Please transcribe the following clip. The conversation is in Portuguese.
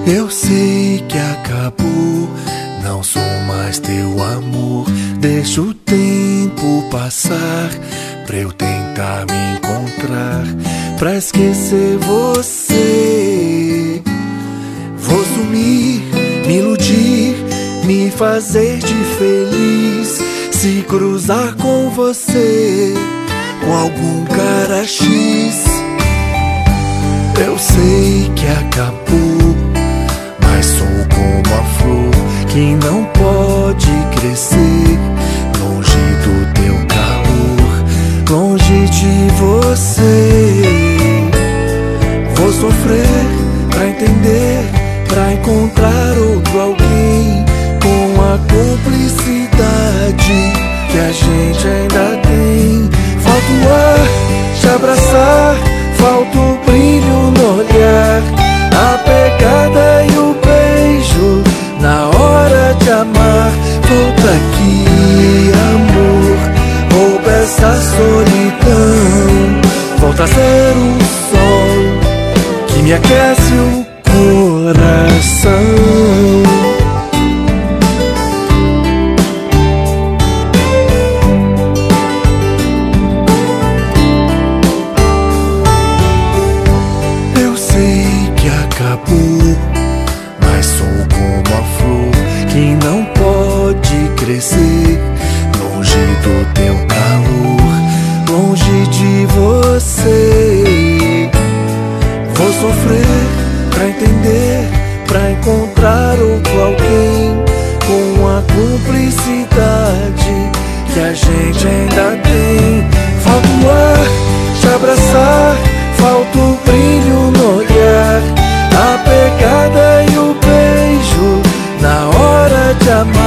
Eu sei que acabou, não sou mais teu amor. Deixa o tempo passar pra eu tentar me encontrar, pra esquecer você. Vou sumir, me iludir, me fazer de feliz, se cruzar com você, com algum cara X. Eu sei que acabou, mas sou como a flor que não pode crescer longe do teu calor, longe de você. Vou sofrer pra entender, pra encontrar outro alguém com a cumplicidade que a gente ainda tem. Falta o ar, te abraçar, falta o brilho no olhar, a pegada e o beijo na hora de amar. Volta aqui, amor, rouba essa solidão. Volta a ser o sol que me aquece o coração. Acabou, mas sou como a flor que não pode crescer longe do teu calor, longe de você. Vou sofrer pra entender, pra encontrar outro alguém com a cumplicidade que a gente ainda tem. Falta o ar, te abraçar, falta o brilho no olhar, a pegada e o beijo na hora de amar.